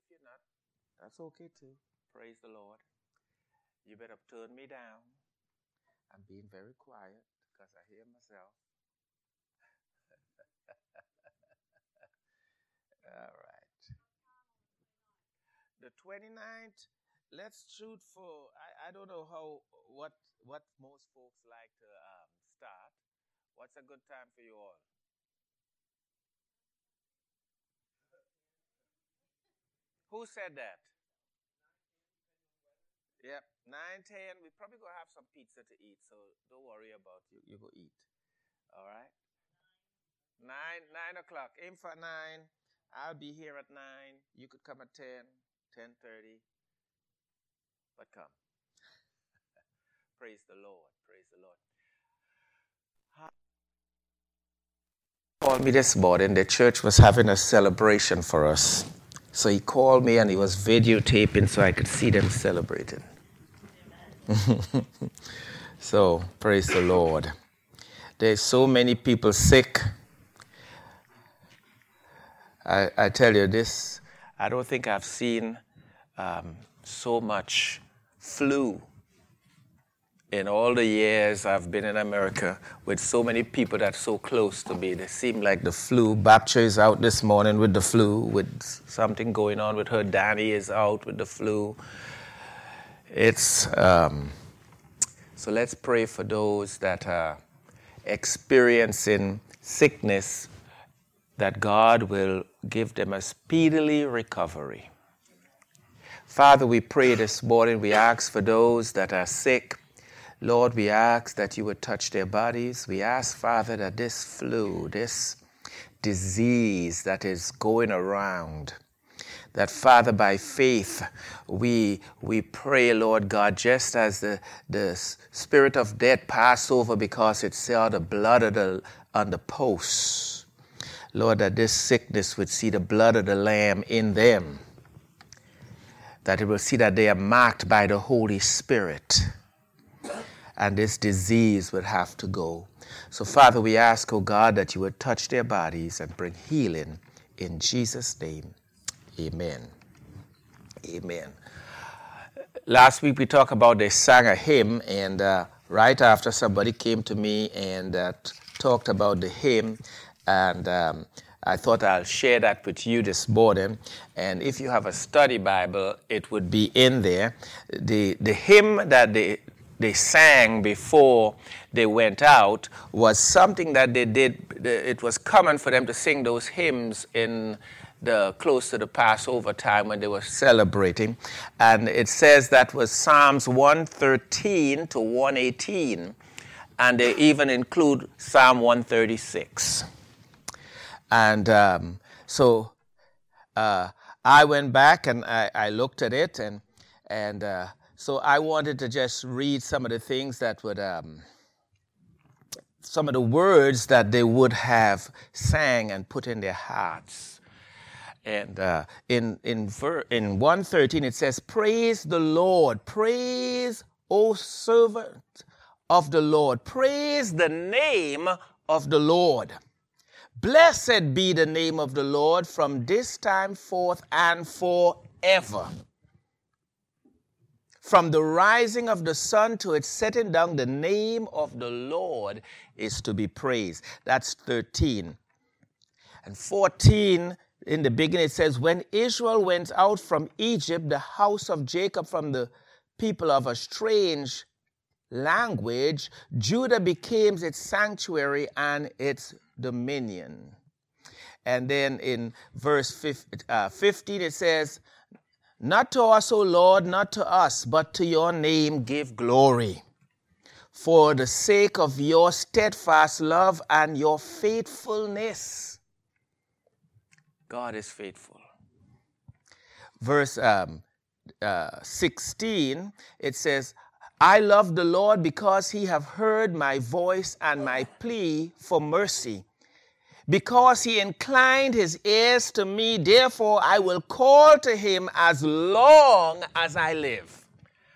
you're not, that's okay too. Praise the Lord. You better turn me down. I'm being very quiet because I hear myself. All right. The 29th, let's shoot for, I don't know what most folks like to start. What's a good time for you all? Who said that? Yep, 9, 10. We probably gonna have some pizza to eat, so don't worry about you. You go eat. All right. 9 o'clock. Aim for 9. I'll be here at 9. You could come at 10, 10:30, but come. Praise the Lord. Praise the Lord. Called me this morning. The church was having a celebration for us. So he called me and he was videotaping so I could see them celebrating. So, praise the Lord. There's so many people sick. I tell you this, I don't think I've seen so much flu in all the years I've been in America with so many people that's so close to me. They seem like the flu. Bapcher is out this morning with the flu, with something going on with her. Danny is out with the flu. It's so let's pray for those that are experiencing sickness, that God will give them a speedily recovery. Father, we pray this morning, we ask for those that are sick. Lord, we ask that you would touch their bodies. We ask, Father, that this flu, this disease that is going around, that, Father, by faith, we pray, Lord God, just as the spirit of death passed over because it saw the blood on the posts. Lord, that this sickness would see the blood of the Lamb in them, that it will see that they are marked by the Holy Spirit, and this disease would have to go. So, Father, we ask, oh God, that you would touch their bodies and bring healing in Jesus' name. Amen. Amen. Last week we talked about they sang a hymn, and right after somebody came to me and talked about the hymn, and I thought I'll share that with you this morning. And if you have a study Bible, it would be in there. The hymn that they sang before they went out was something that they did. It was common for them to sing those hymns in close to the Passover time when they were celebrating. And it says that was Psalms 113 to 118. And they even include Psalm 136. And so I went back and I looked at it, and so I wanted to just read some of the things that would, some of the words that they would have sang and put in their hearts. And in 113 it says, "Praise the Lord, praise, O servant of the Lord, praise the name of the Lord. Blessed be the name of the Lord from this time forth and forever. From the rising of the sun to its setting down, the name of the Lord is to be praised." That's 13. And 14, in the beginning, it says, "When Israel went out from Egypt, the house of Jacob from the people of a strange language, Judah became its sanctuary and its dominion." And then in verse 15, it says, "Not to us, O Lord, not to us, but to your name give glory, for the sake of your steadfast love and your faithfulness." God is faithful. Verse 16, it says, "I love the Lord because he have heard my voice and my plea for mercy. Because he inclined his ears to me, therefore I will call to him as long as I live."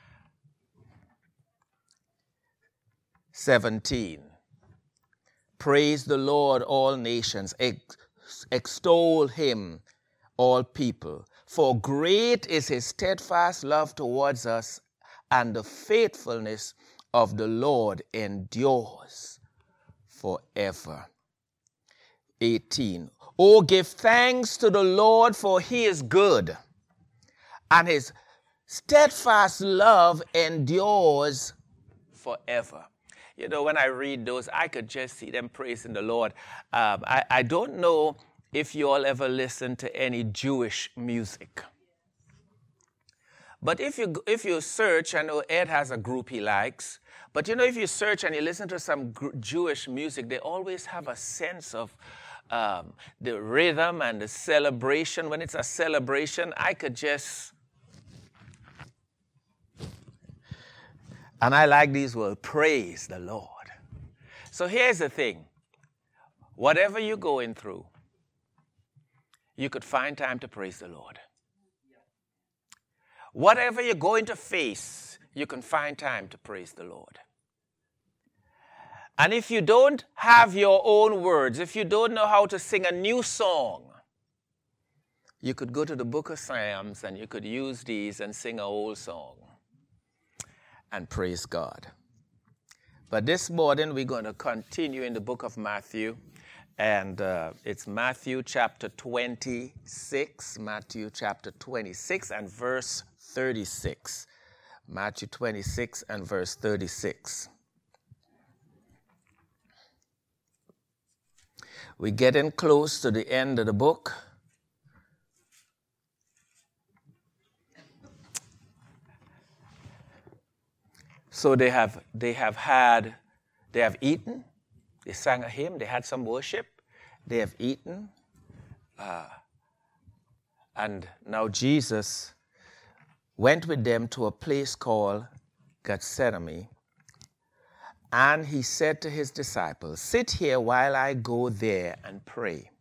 17, "Praise the Lord, all nations. Extol him, all people. For great is his steadfast love towards us, and the faithfulness of the Lord endures forever. 18. Oh, give thanks to the Lord, for he is good, and his steadfast love endures forever. You know, when I read those, I could just see them praising the Lord. I don't know if you all ever listen to any Jewish music. But if you search, I know Ed has a group he likes, but you know, if you search and you listen to some Jewish music, they always have a sense of the rhythm and the celebration. When it's a celebration, I could just... And I like these words, praise the Lord. So here's the thing. Whatever you're going through, you could find time to praise the Lord. Whatever you're going to face, you can find time to praise the Lord. And if you don't have your own words, if you don't know how to sing a new song, you could go to the book of Psalms and you could use these and sing an old song and praise God. But this morning we're going to continue in the book of Matthew, and it's Matthew chapter 26, Matthew chapter 26 and verse 36. Matthew 26 and verse 36. We're getting close to the end of the book. So they have eaten, they sang a hymn, they had some worship, they have eaten, and now Jesus went with them to a place called Gethsemane, and he said to his disciples, "Sit here while I go there and pray."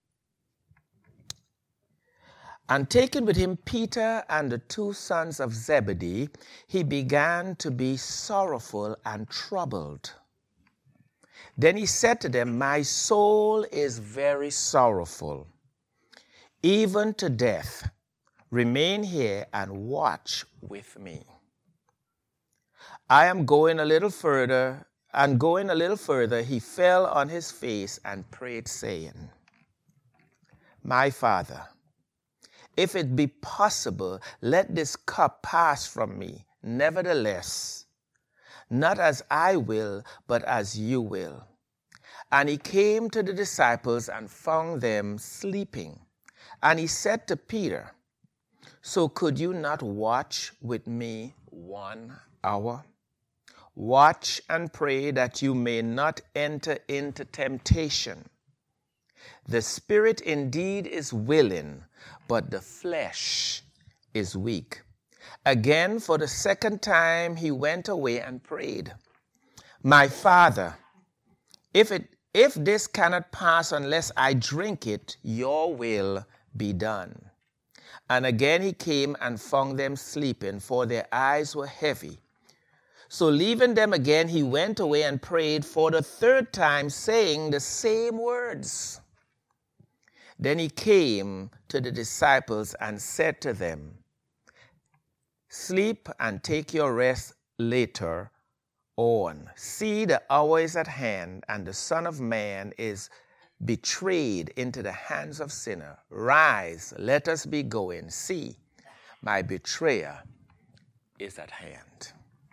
And taking with him Peter and the two sons of Zebedee, he began to be sorrowful and troubled. Then he said to them, "My soul is very sorrowful, even to death. Remain here and watch with me." I am going a little further, and going a little further, he fell on his face and prayed, saying, "My Father, if it be possible, let this cup pass from me. Nevertheless, not as I will, but as you will." And he came to the disciples and found them sleeping. And he said to Peter, "So could you not watch with me 1 hour? Watch and pray that you may not enter into temptation. The spirit indeed is willing, but the flesh is weak." Again, for the second time, he went away and prayed, "My Father, if this cannot pass unless I drink it, your will be done." And again he came and found them sleeping, for their eyes were heavy. So leaving them again, he went away and prayed for the third time, saying the same words. Then he came to the disciples and said to them, "Sleep and take your rest later on. See, the hour is at hand, and the Son of Man is betrayed into the hands of sinners. Rise, let us be going. See, my betrayer is at hand."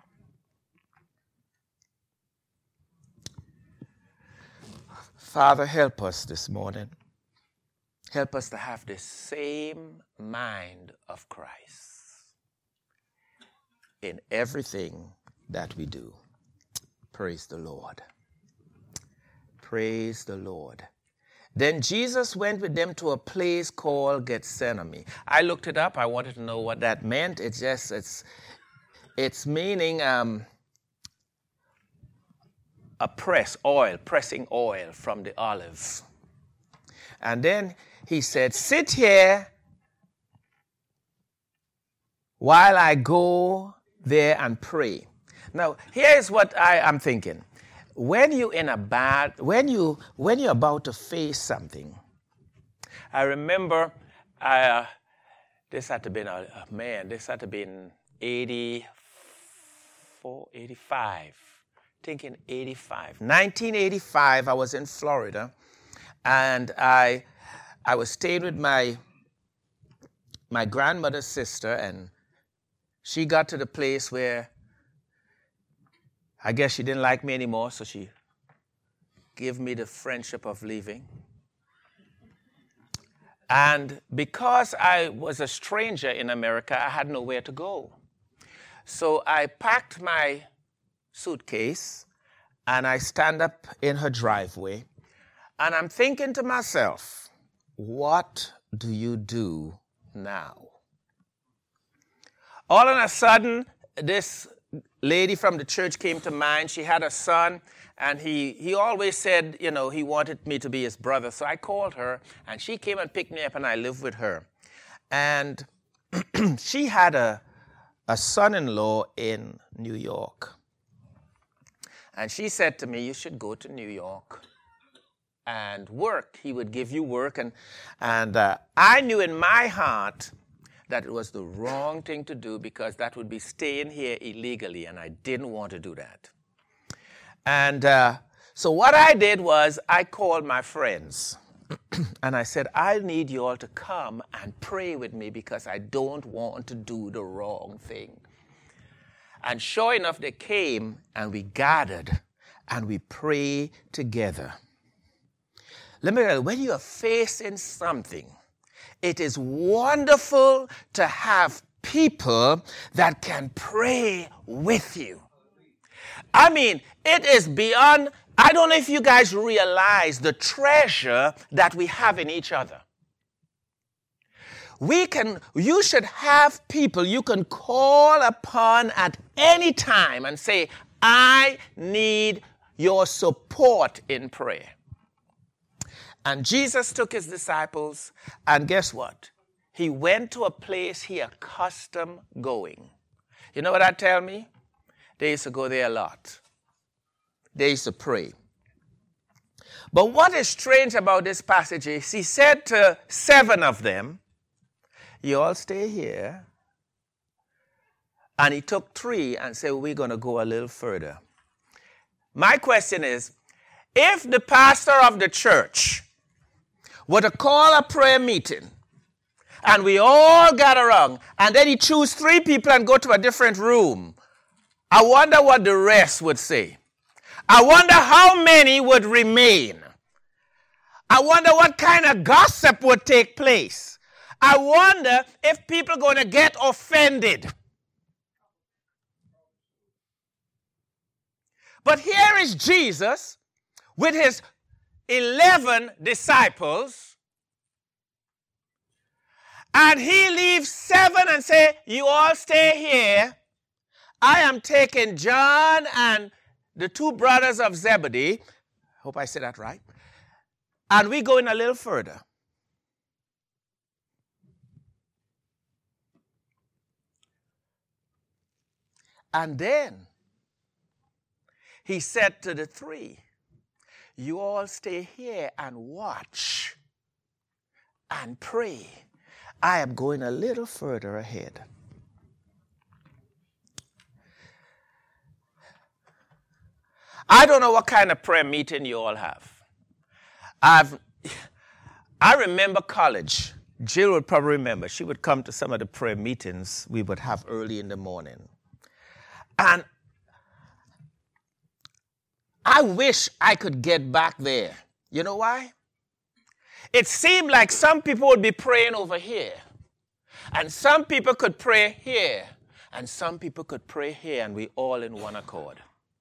Father, help us this morning. Help us to have the same mind of Christ in everything that we do. Praise the Lord. Praise the Lord. Then Jesus went with them to a place called Gethsemane. I looked it up. I wanted to know what that meant. It's meaning pressing oil from the olive. And then he said, "Sit here while I go there and pray." Now, here's what I am thinking. When you're about to face something, I remember This had to have been, this had to have been 84, 85. Thinking 85. 1985, I was in Florida, and I was staying with my grandmother's sister, and she got to the place where I guess she didn't like me anymore, so she gave me the friendship of leaving. And because I was a stranger in America, I had nowhere to go. So I packed my suitcase, and I stand up in her driveway, and I'm thinking to myself, what do you do now? All of a sudden, this lady from the church came to mind. She had a son, and he always said, he wanted me to be his brother. So I called her, and she came and picked me up, and I lived with her. And she had a son-in-law in New York. And she said to me, you should go to New York and work. He would give you work. And I knew in my heart that it was the wrong thing to do, because that would be staying here illegally, and I didn't want to do that. And so what I did was I called my friends, and I said, I need you all to come and pray with me, because I don't want to do the wrong thing. And sure enough, they came, and we gathered, and we prayed together. Let me tell you, when you are facing something, it is wonderful to have people that can pray with you. I mean, it is beyond, I don't know if you guys realize the treasure that we have in each other. You should have people you can call upon at any time and say, I need your support in prayer. And Jesus took his disciples, and guess what? He went to a place he accustomed going. You know what that tell me? They used to go there a lot. They used to pray. But what is strange about this passage is he said to 7 of them, you all stay here. And he took 3 and said, we're going to go a little further. My question is, if the pastor of the church were to call a prayer meeting, and we all got around, and then he choose 3 people and go to a different room, I wonder what the rest would say. I wonder how many would remain. I wonder what kind of gossip would take place. I wonder if people are going to get offended. But here is Jesus with his 11 disciples, and he leaves 7 and say, you all stay here. I am taking John and the 2 brothers of Zebedee. Hope I said that right. And we going a little further. And then he said to the 3, you all stay here and watch and pray. I am going a little further ahead. I don't know what kind of prayer meeting you all have. I remember college. Jill would probably remember. She would come to some of the prayer meetings we would have early in the morning. And I wish I could get back there. You know why? It seemed like some people would be praying over here, and some people could pray here, and some people could pray here, and we all in one accord.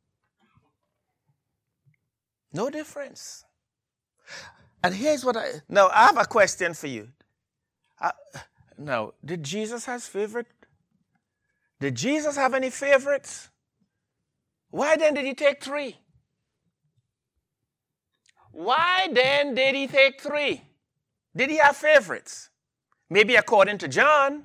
No difference. And here's what now I have a question for you. Now, did Jesus have favorite? Did Jesus have any favorites? Why then did he take 3? Why then did he take 3? Did he have favorites? Maybe according to John.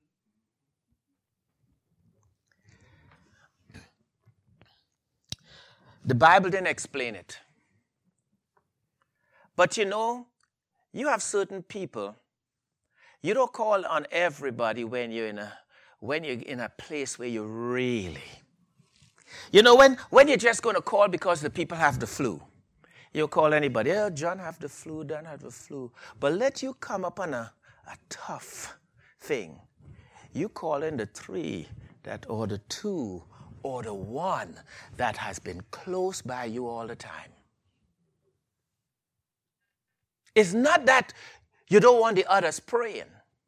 The Bible didn't explain it. But you know, you have certain people, You don't call on everybody when you're in a place where you really. You know, when you're just going to call because the people have the flu. You call anybody, oh, John have the flu, Don have the flu. But let you come upon a tough thing. You call in the 3 or the 2 or the 1 that has been close by you all the time. It's not that you don't want the others praying.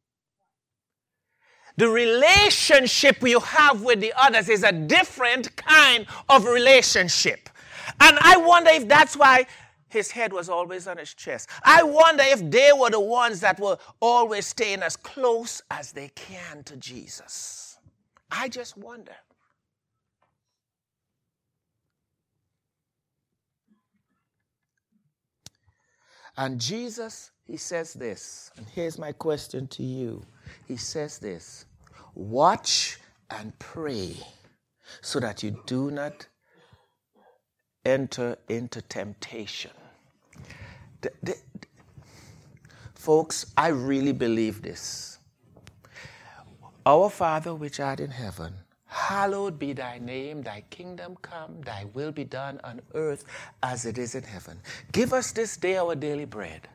The relationship you have with the others is a different kind of relationship. And I wonder if that's why his head was always on his chest. I wonder if they were the ones that were always staying as close as they can to Jesus. I just wonder. And Jesus, he says this, and here's my question to you. He says this, watch and pray so that you do not enter into temptation. Folks, I really believe this. Our Father which art in heaven, hallowed be thy name, thy kingdom come, thy will be done on earth as it is in heaven. Give us this day our daily bread,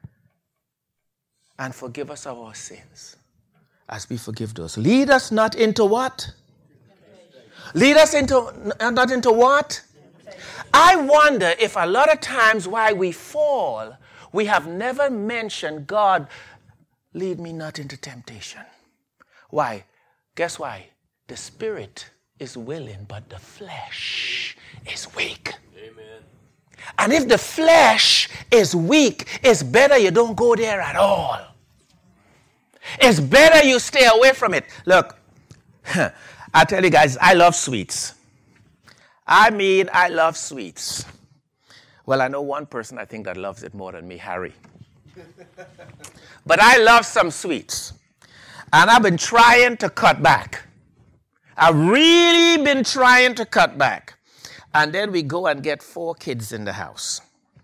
and forgive us our sins, as we forgive those. Lead us not into what? Lead us not into what? I wonder if a lot of times why we fall, we have never mentioned, God, lead me not into temptation. Why? Guess why? The spirit is willing, but the flesh is weak. Amen. And if the flesh is weak, it's better you don't go there at all. It's better you stay away from it. Look, I tell you guys, I love sweets. I love sweets. Well, I know one person I think that loves it more than me, Harry. But I love some sweets. And I've been trying to cut back. I've really been trying to cut back. And then we go and get 4 kids in the house.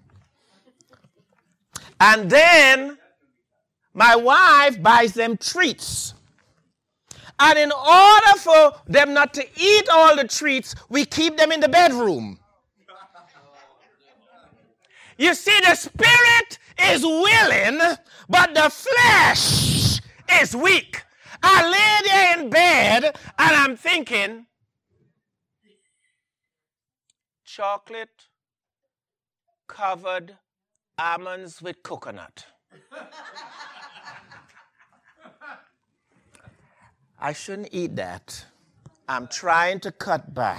And then my wife buys them treats. And in order for them not to eat all the treats, we keep them in the bedroom. You see, the spirit is willing, but the flesh is weak. I lay there in bed and I'm thinking, chocolate covered almonds with coconut. I shouldn't eat that. I'm trying to cut back.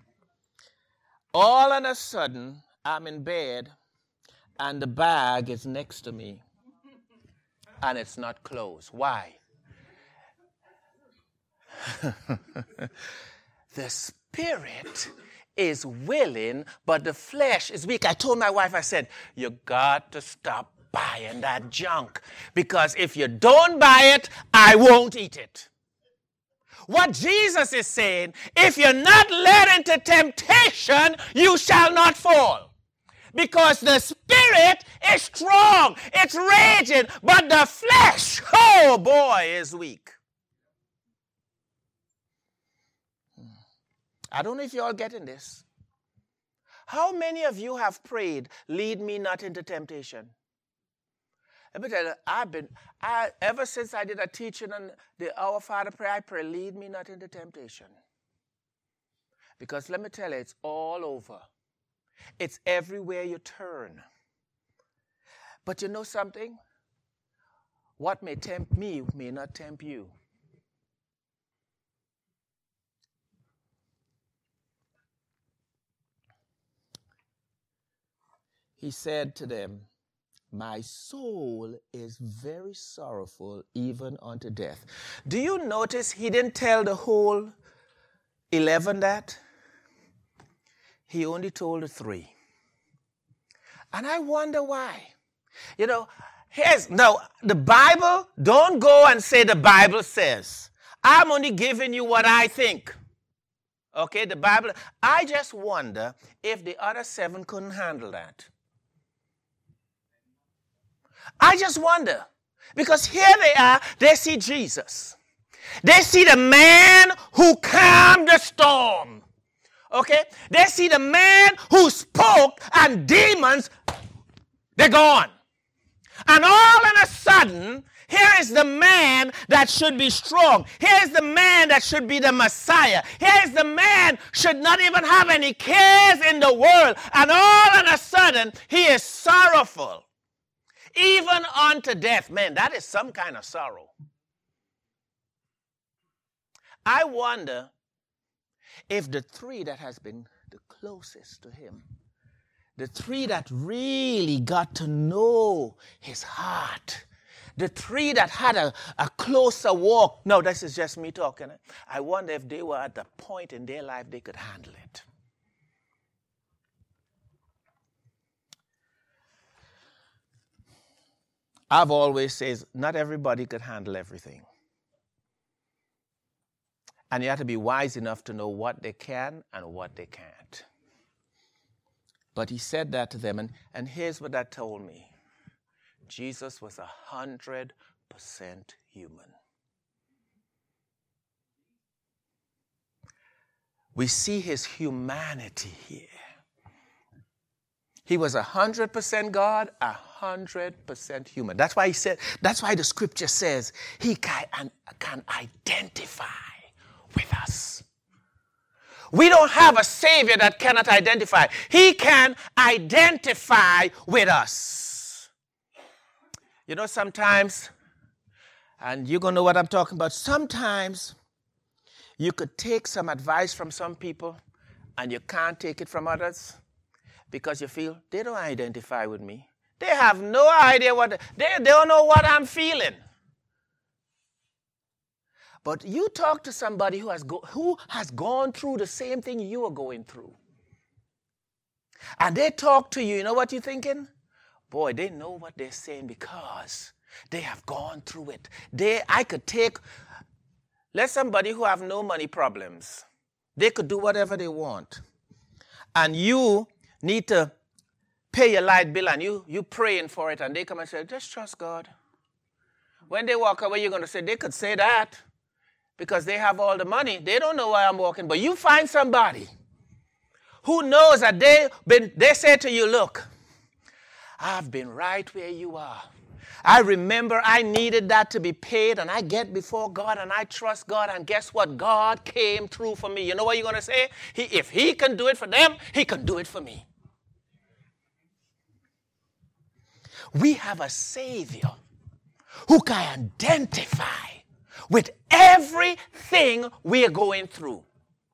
All of a sudden, I'm in bed and the bag is next to me and it's not closed. Why? The spirit is willing, but the flesh is weak. I told my wife, I said, you got to stop buying that junk, because if you don't buy it, I won't eat it. What Jesus is saying, if you're not led into temptation, you shall not fall. Because the spirit is strong, it's raging, but the flesh, oh boy, is weak. I don't know if you're all getting this. How many of you have prayed, lead me not into temptation? Let me tell you, ever since I did a teaching on the Our Father prayer, I pray, lead me not into temptation. Because let me tell you, it's all over. It's everywhere you turn. But you know something? What may tempt me may not tempt you. He said to them, my soul is very sorrowful, even unto death. Do you notice he didn't tell the whole 11 that? He only told the 3. And I wonder why. You know, the Bible, don't go and say the Bible says. I'm only giving you what I think. Okay, the Bible. I just wonder if the other 7 couldn't handle that. I just wonder. Because here they are, they see Jesus. They see the man who calmed the storm. Okay? They see the man who spoke and demons, they're gone. And all of a sudden, here is the man that should be strong. Here is the man that should be the Messiah. Here is the man should not even have any cares in the world. And all of a sudden, he is sorrowful. Even unto death. Man, that is some kind of sorrow. I wonder if the three that has been the closest to him, the three that really got to know his heart, the three that had a closer walk. No, this is just me talking. I wonder if they were at the point in their life they could handle it. I've always said not everybody could handle everything. And you have to be wise enough to know what they can and what they can't. But he said that to them, and here's what that told me. Jesus was 100% human. We see his humanity here. He was 100% God, 100% human. That's why he said, that's why the scripture says he can identify with us. We don't have a Savior that cannot identify. He can identify with us. You know, sometimes, and you're going to know what I'm talking about, sometimes you could take some advice from some people and you can't take it from others because you feel they don't identify with me. They have no idea they don't know what I'm feeling. But you talk to somebody who has gone through the same thing you are going through. And they talk to you, you know what you're thinking? Boy, they know what they're saying because they have gone through it. Let somebody who have no money problems, they could do whatever they want. And you need to pay your light bill and you praying for it and they come and say, just trust God. When they walk away, you're going to say, they could say that. Because they have all the money. They don't know why I'm walking. But you find somebody who knows that they say to you, look, I've been right where you are. I remember I needed that to be paid, and I get before God, and I trust God, and guess what? God came through for me. You know what you're going to say? If he can do it for them, he can do it for me. We have a Savior who can identify with everything we are going through.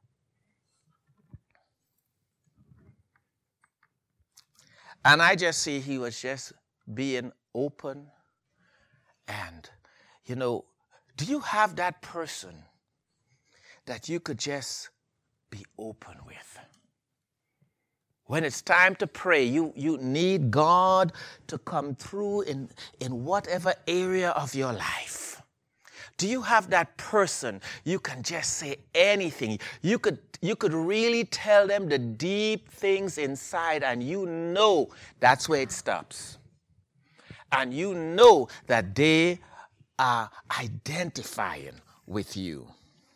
And I just see he was just being open. And, you know, do you have that person that you could just be open with? When it's time to pray, you need God to come through in whatever area of your life. Do you have that person you can just say anything? You could really tell them the deep things inside, and you know that's where it stops. And you know that they are identifying with you.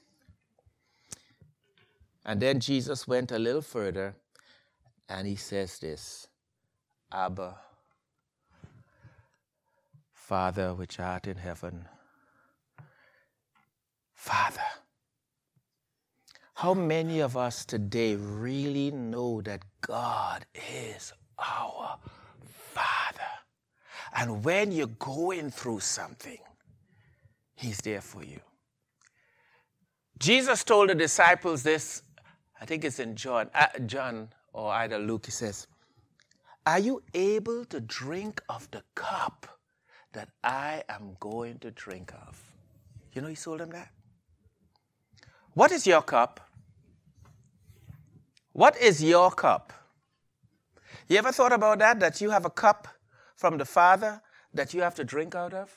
And then Jesus went a little further, and he says this, Abba, Father which art in heaven, Father. How many of us today really know that God is our Father? And when you're going through something, he's there for you. Jesus told the disciples this, I think it's in John or either Luke, he says, are you able to drink of the cup that I am going to drink of? You know, he told them that. What is your cup? What is your cup? You ever thought about that you have a cup from the Father that you have to drink out of?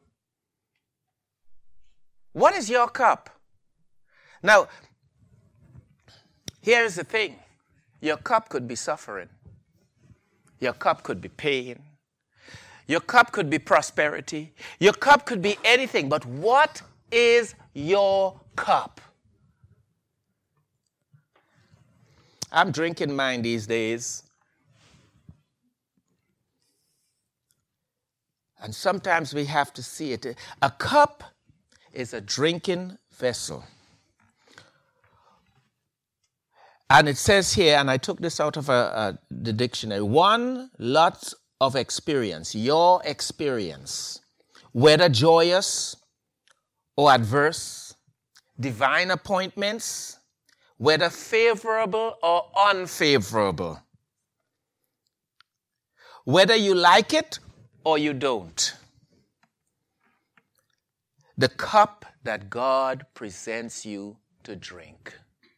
What is your cup? Now, here's the thing. Your cup could be suffering. Your cup could be pain. Your cup could be prosperity. Your cup could be anything. But what is your cup? I'm drinking mine these days. And sometimes we have to see it. A cup is a drinking vessel. And it says here, and I took this out of the dictionary, one lot of experience, your experience, whether joyous or adverse, divine appointments, whether favorable or unfavorable, whether you like it or you don't. The cup that God presents you to drink.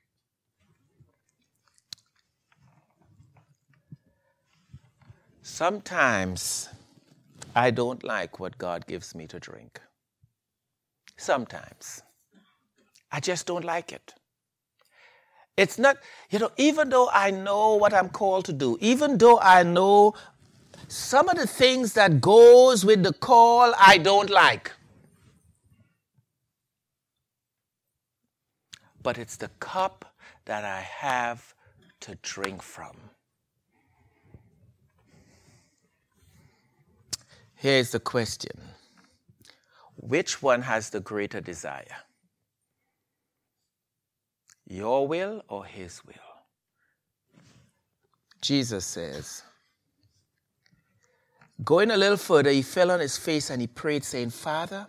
Sometimes I don't like what God gives me to drink. Sometimes. I just don't like it. It's not, even though I know what I'm called to do, even though I know some of the things that goes with the call, I don't like. But it's the cup that I have to drink from. Here's the question. Which one has the greater desire? Your will or his will? Jesus says, going a little further, he fell on his face and he prayed, saying, Father,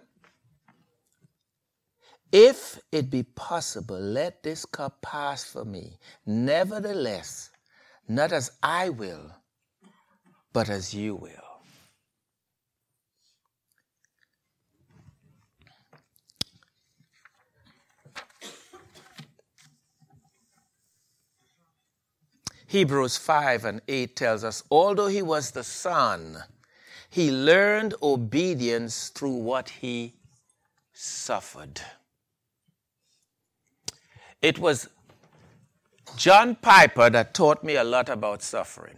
if it be possible, let this cup pass from me. Nevertheless, not as I will, but as you will. Hebrews 5:8 tells us, although he was the Son, he learned obedience through what he suffered. It was John Piper that taught me a lot about suffering.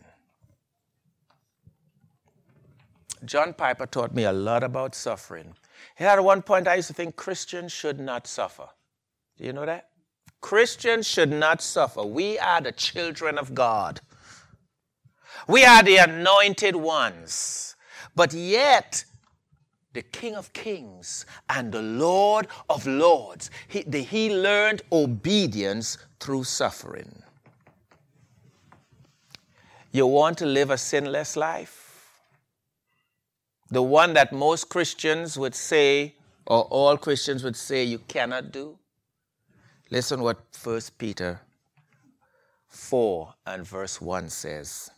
John Piper taught me a lot about suffering. At one point I used to think Christians should not suffer. Do you know that? Christians should not suffer. We are the children of God. We are the anointed ones. But yet, the King of Kings and the Lord of Lords, he learned obedience through suffering. You want to live a sinless life? The one that most Christians would say, or all Christians would say you cannot do? Listen what 1 Peter 4 and verse 1 says.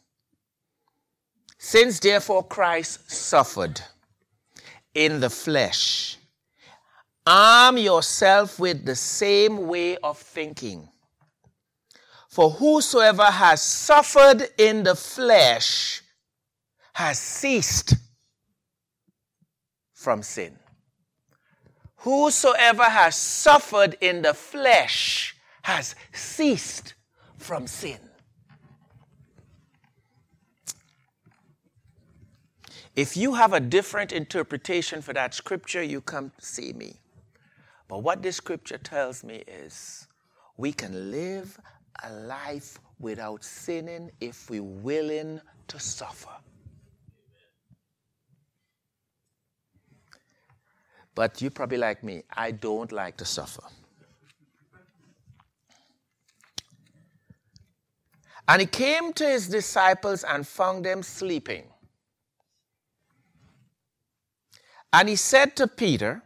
Since therefore Christ suffered in the flesh, arm yourself with the same way of thinking. For whosoever has suffered in the flesh has ceased from sin. Whosoever has suffered in the flesh has ceased from sin. If you have a different interpretation for that scripture, you come see me. But what this scripture tells me is we can live a life without sinning if we're willing to suffer. But you're probably like me. I don't like to suffer. And he came to his disciples and found them sleeping. And he said to Peter,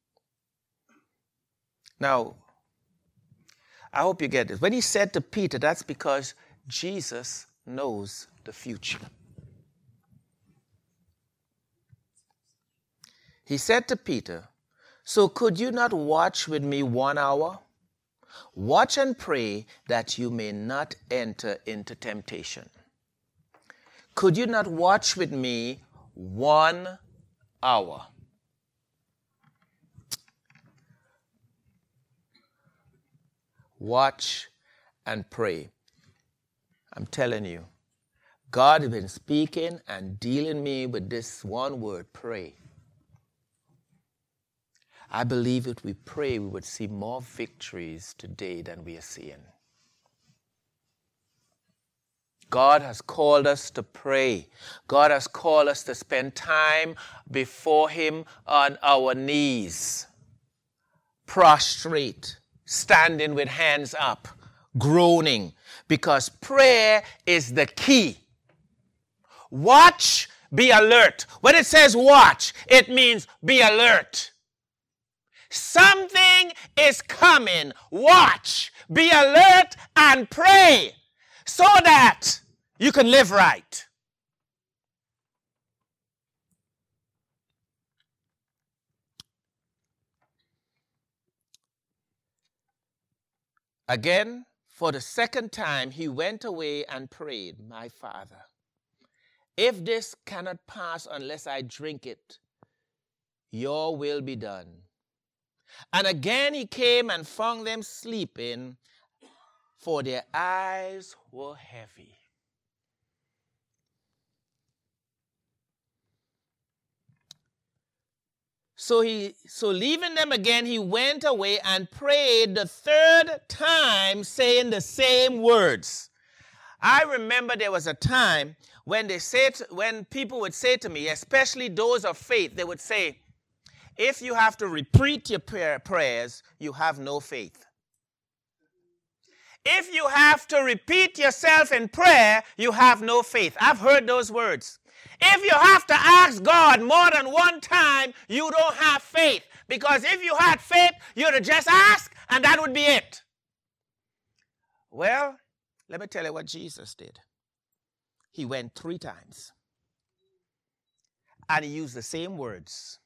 now, I hope you get this. When he said to Peter, that's because Jesus knows the future. He said to Peter, so could you not watch with me 1 hour? Watch and pray that you may not enter into temptation. Could you not watch with me 1 hour? Watch and pray. I'm telling you, God has been speaking and dealing me with this one word, pray. I believe if we pray, we would see more victories today than we are seeing. God has called us to pray. God has called us to spend time before Him on our knees, prostrate, standing with hands up, groaning, because prayer is the key. Watch, be alert. When it says watch, it means be alert. Something is coming. Watch, be alert, and pray so that you can live right. Again, for the second time, he went away and prayed, my Father, if this cannot pass unless I drink it, your will be done. And again he came and found them sleeping, for their eyes were heavy. So leaving them again, he went away and prayed the third time, saying the same words. I remember there was a time when people would say to me, especially those of faith, they would say, if you have to repeat your prayers, you have no faith. If you have to repeat yourself in prayer, you have no faith. I've heard those words. If you have to ask God more than one time, you don't have faith. Because if you had faith, you'd have just asked, and that would be it. Well, let me tell you what Jesus did. He went 3 times. And he used the same words.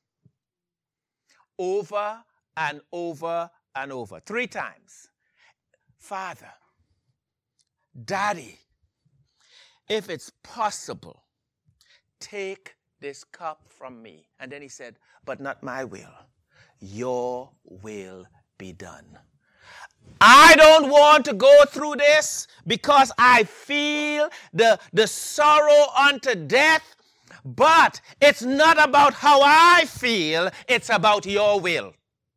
Over and over and over. 3 times. Father, Daddy, if it's possible, take this cup from me. And then he said, but not my will. Your will be done. I don't want to go through this because I feel the sorrow unto death. But it's not about how I feel. It's about your will.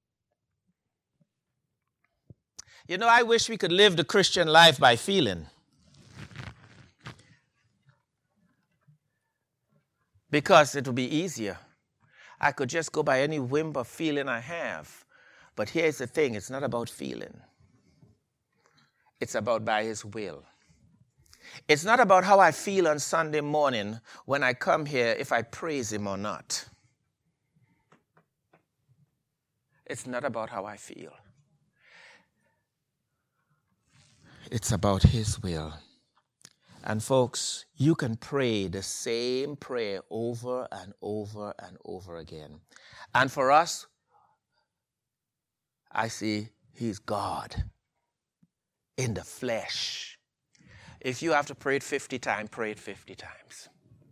You know, I wish we could live the Christian life by feeling. Because it would be easier. I could just go by any whim of feeling I have. But here's the thing, it's not about feeling. It's about by His will. It's not about how I feel on Sunday morning when I come here, if I praise Him or not. It's not about how I feel. It's about His will. And folks, you can pray the same prayer over and over and over again. And for us, I see He's God in the flesh. If you have to pray it 50 times, pray it 50 times.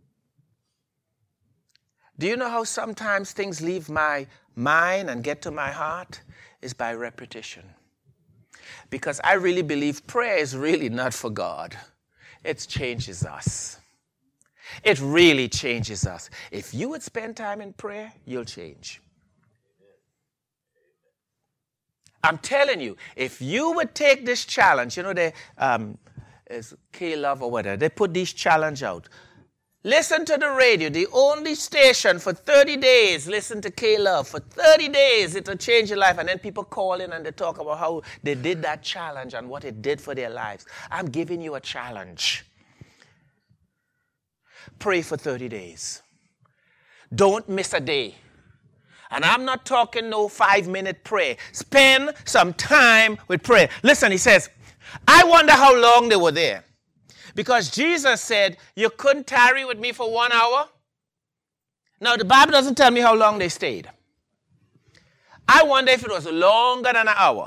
Do you know how sometimes things leave my mind and get to my heart? Is by repetition. Because I really believe prayer is really not for God. It changes us. It really changes us. If you would spend time in prayer, you'll change. I'm telling you, if you would take this challenge, you know, it's K-Love or whatever, they put this challenge out. Listen to the radio, the only station for 30 days, listen to K-Love. For 30 days, it'll change your life. And then people call in and they talk about how they did that challenge and what it did for their lives. I'm giving you a challenge. Pray for 30 days. Don't miss a day. And I'm not talking no 5-minute prayer. Spend some time with prayer. Listen, he says, I wonder how long they were there. Because Jesus said, you couldn't tarry with me for 1 hour. Now, the Bible doesn't tell me how long they stayed. I wonder if it was longer than an hour.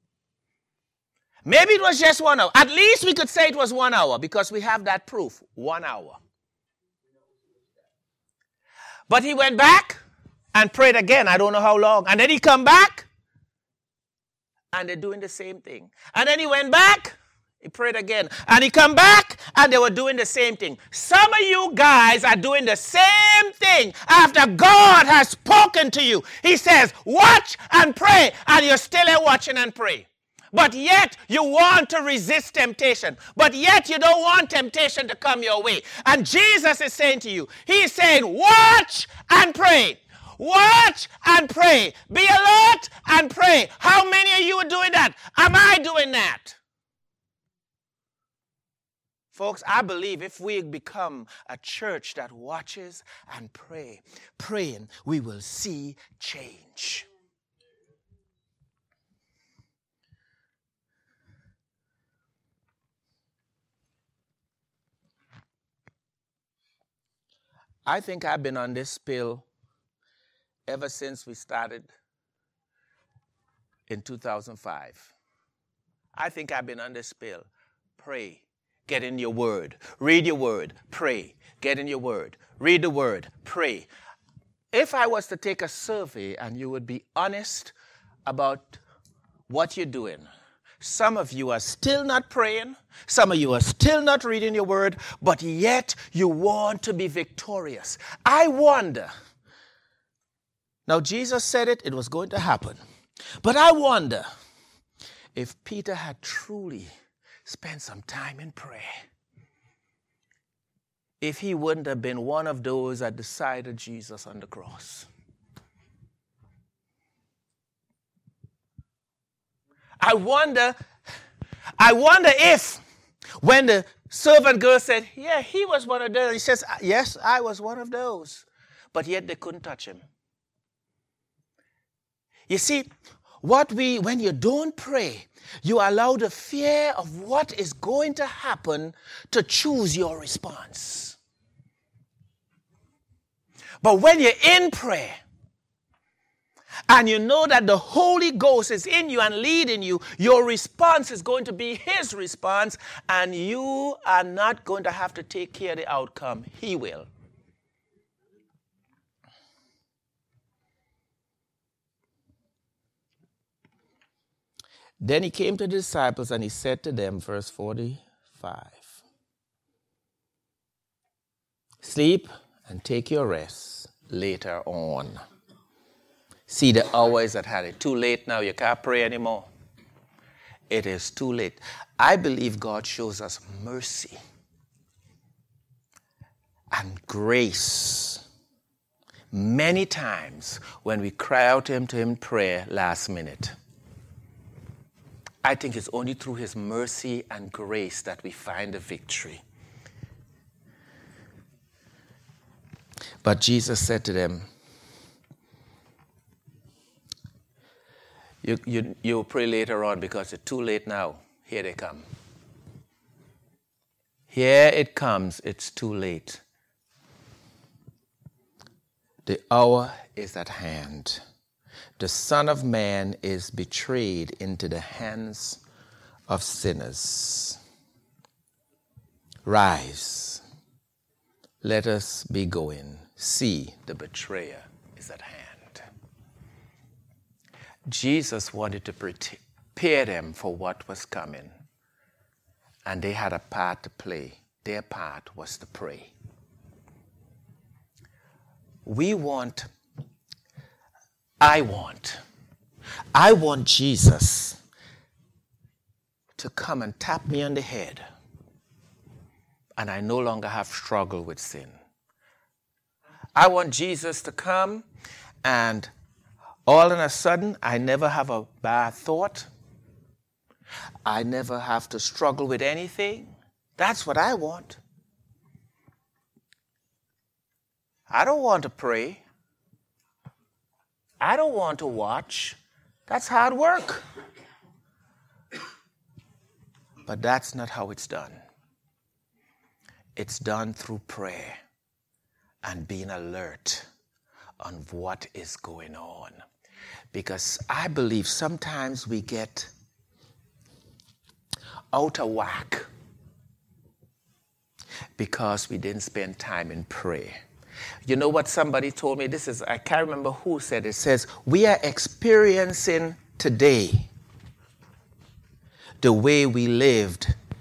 Maybe it was just 1 hour. At least we could say it was 1 hour because we have that proof. 1 hour. But he went back and prayed again. I don't know how long. And then he come back and they're doing the same thing. And then he went back He prayed again. And he come back and they were doing the same thing. Some of you guys are doing the same thing after God has spoken to you. He says, watch and pray. And you're still here watching and pray. But yet you want to resist temptation. But yet you don't want temptation to come your way. And Jesus is saying to you, he's saying, watch and pray. Watch and pray. Be alert and pray. How many of you are doing that? Am I doing that? Folks, I believe if we become a church that watches and praying, we will see change. I think I've been on this pill ever since we started in 2005. I think I've been on this pill. Pray. Get in your word. Read your word. Pray. Get in your word. Read the word. Pray. If I was to take a survey and you would be honest about what you're doing, some of you are still not praying. Some of you are still not reading your word, but yet you want to be victorious. I wonder. Now, Jesus said it was going to happen. But I wonder if Peter had truly spent some time in prayer, if he wouldn't have been one of those at the side of Jesus on the cross. I wonder if when the servant girl said, yeah, he was one of those, he says, yes, I was one of those. But yet they couldn't touch him. You see, when you don't pray, you allow the fear of what is going to happen to choose your response. But when you're in prayer, and you know that the Holy Ghost is in you and leading you, your response is going to be his response, and you are not going to have to take care of the outcome. He will. Then he came to the disciples and he said to them, verse 45, sleep and take your rest later on. See, the hour is at hand. It's too late now. You can't pray anymore. It is too late. I believe God shows us mercy and grace many times when we cry out to him in prayer last minute. I think it's only through his mercy and grace that we find the victory. But Jesus said to them, you'll pray later on because it's too late now. Here they come. Here it comes. It's too late. The hour is at hand. The Son of Man is betrayed into the hands of sinners. Rise. Let us be going. See, the betrayer is at hand. Jesus wanted to prepare them for what was coming. And they had a part to play. Their part was to pray. I want Jesus to come and tap me on the head, and I no longer have struggle with sin. I want Jesus to come and all of a sudden I never have a bad thought. I never have to struggle with anything. That's what I want. I don't want to pray. I don't want to watch. That's hard work. But that's not how it's done. It's done through prayer and being alert on what is going on. Because I believe sometimes we get out of whack because we didn't spend time in prayer. You know what somebody told me? I can't remember who said it. It says, we are experiencing today the way we lived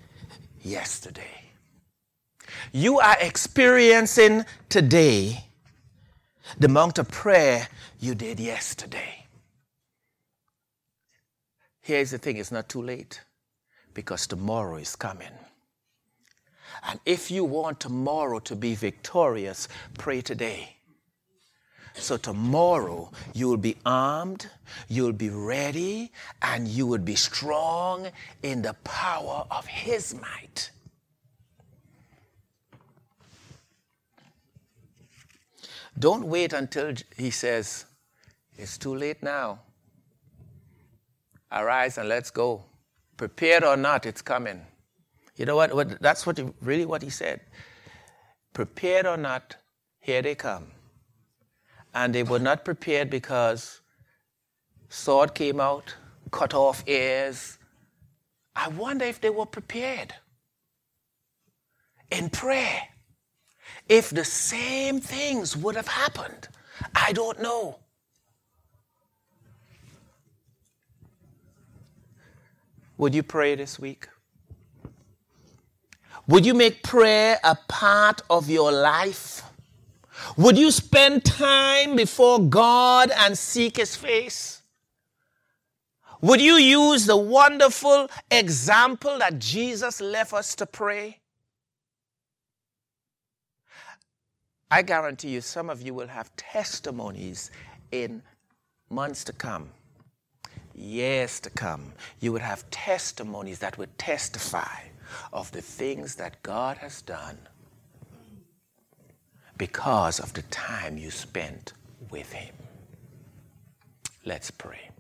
yesterday. You are experiencing today the amount of prayer you did yesterday. Here's the thing, it's not too late because tomorrow is coming. And if you want tomorrow to be victorious, pray today. So tomorrow you will be armed, you'll be ready, and you will be strong in the power of His might. Don't wait until He says, it's too late now. Arise and let's go. Prepared or not, it's coming. You know what? That's what He said. Prepared or not, here they come. And they were not prepared because sword came out, cut off ears. I wonder if they were prepared in prayer. If the same things would have happened, I don't know. Would you pray this week? Would you make prayer a part of your life? Would you spend time before God and seek His face? Would you use the wonderful example that Jesus left us to pray? I guarantee you some of you will have testimonies in months to come, years to come. You would have testimonies that would testify of the things that God has done because of the time you spent with Him. Let's pray.